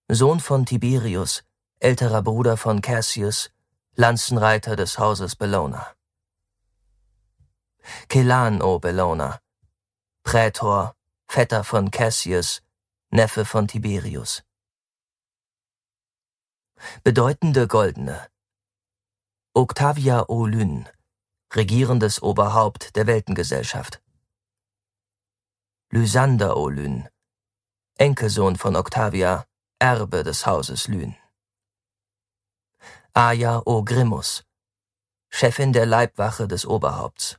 Sohn von Tiberius, älterer Bruder von Cassius, Lanzenreiter des Hauses Bellona. Celan o Bellona, Prätor, Vetter von Cassius, Neffe von Tiberius. Bedeutende Goldene: Octavia o Lyn, regierendes Oberhaupt der Weltengesellschaft. Lysander o Lyn, Enkelsohn von Octavia, Erbe des Hauses Lyn. Aja o Grimmus, Chefin der Leibwache des Oberhaupts.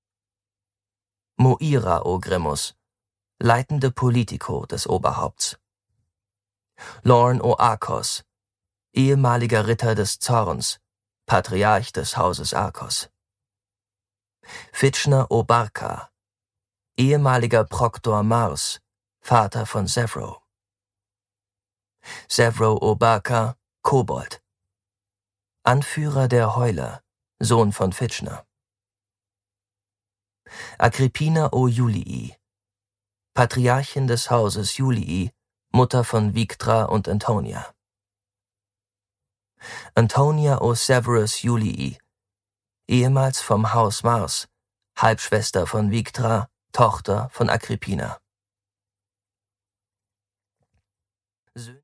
Moira o Grimmus, leitende Politico des Oberhaupts. Lorn o Arkos, ehemaliger Ritter des Zorns, Patriarch des Hauses Arkos. Fitchner o Barca, ehemaliger Proktor Mars, Vater von Zevro. Zevro o Barca, Kobold. Anführer der Heuler, Sohn von Fitchner. Agrippina o Julii, Patriarchin des Hauses Julii, Mutter von Victra und Antonia. Antonia o Severus Julii, ehemals vom Haus Mars, Halbschwester von Victra, Tochter von Agrippina.